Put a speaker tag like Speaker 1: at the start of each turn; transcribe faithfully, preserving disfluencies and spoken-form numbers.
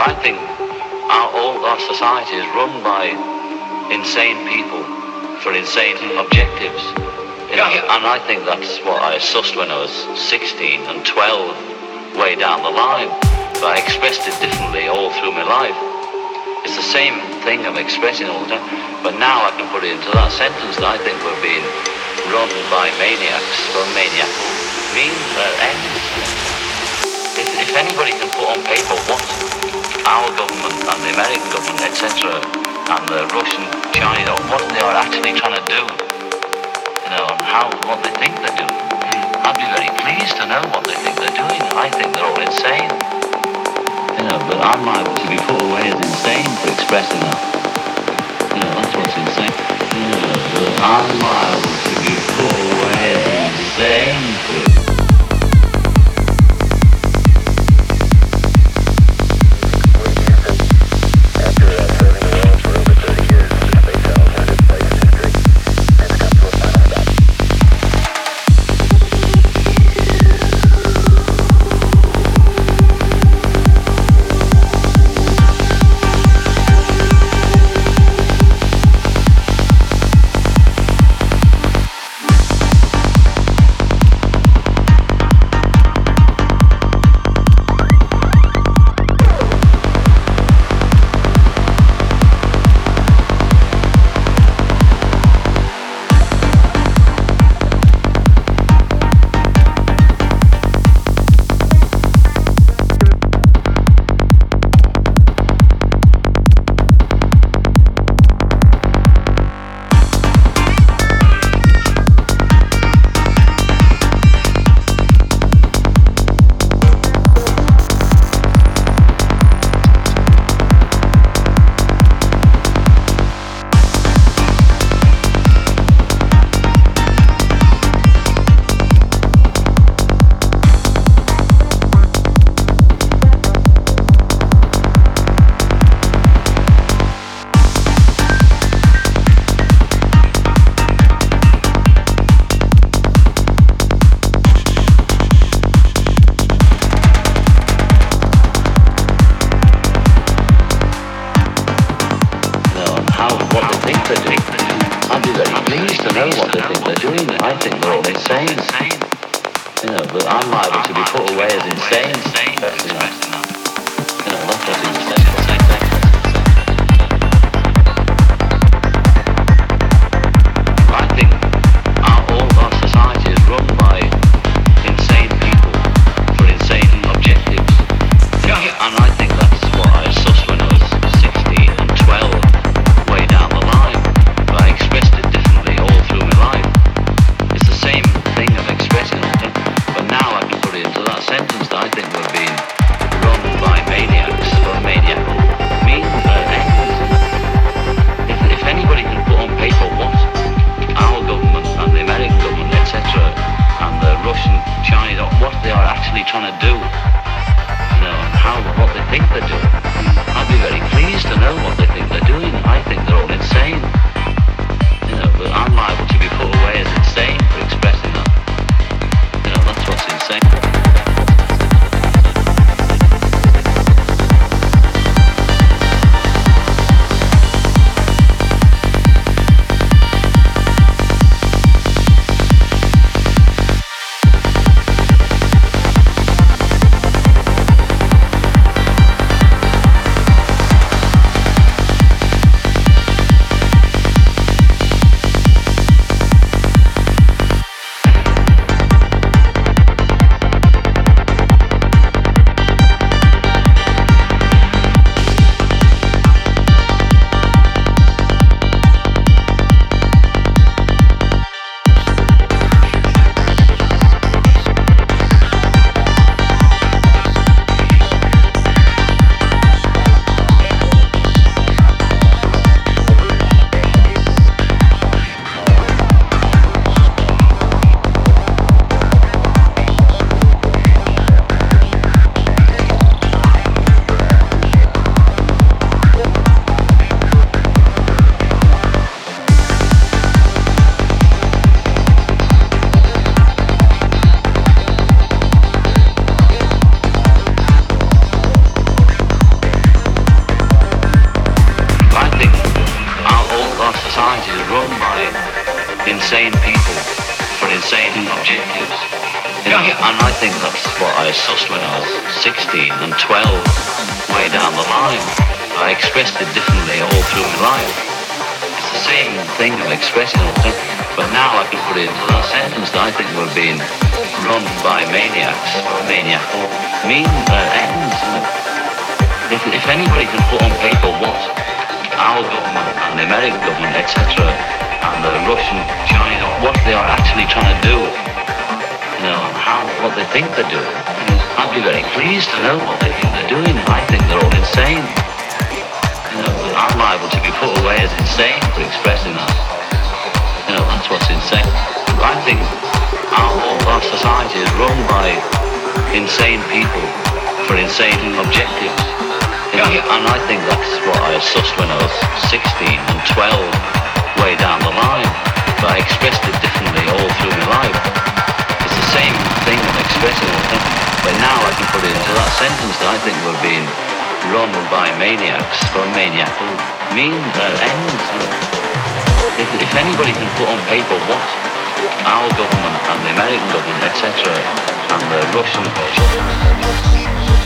Speaker 1: I think our, all our society is run by insane people for insane objectives. You know,
Speaker 2: Yeah, yeah.
Speaker 1: and I think that's what I sussed when I was sixteen and twelve, way down the line. But I expressed it differently all through my life. It's the same thing I'm expressing all the time, but now I can put it into that sentence that I think we're being run by maniacs for maniacal means or ends. If, if anybody can put on paper what our government and the American government, et cetera, and the Russian, China, what they are actually trying to do, you know, and how, what they think they're doing, I'd be very pleased to know what they think they're doing. I think they're all insane. You know, but I'm liable to be put away as insane for expressing that. You know, that's what's insane. You know, but I'm liable to be put away as insane for I'd be very pleased to know what they think they're doing. I think they're all insane. You know, but I'm liable to be put away as insane. You know, you know that's what's insane. I think our, all our society is run by insane people for insane objectives. And I think that's what I sussed when I was sixteen and twelve, way down the line. But I expressed it differently all through my life. It's the same thing I'm expressing all the time, but now I can put it into that sentence that I think we're being insane people for insane objectives. You know, and I think that's what I sussed when I was sixteen and twelve, way down the line. I expressed it differently all through my life. It's the same thing I'm expressing all the time, but now I can put it into that sentence that I think we're being run by maniacs, or maniacal mean uh, ends. If, if anybody can put on paper what our government and the American government, et cetera, and the Russian, China, what they are actually trying to do, you know, and how, what they think they're doing, I'd be very pleased to know what they think they're doing. I think they're all insane. You know, I'm liable to be put away as insane for expressing that. You know, that's what's insane. I think our, our society is run by insane people for insane objectives. You know, and I think that's what I sussed when I was sixteen and twelve, way down the line. But I expressed it differently all through my life. It's the same thing I'm expressing all the time, but now I can put it into that sentence that I think we're being run by maniacs for maniacal mean uh, ends. If, if anybody can put on paper what our government and the American government, et cetera, and the Russian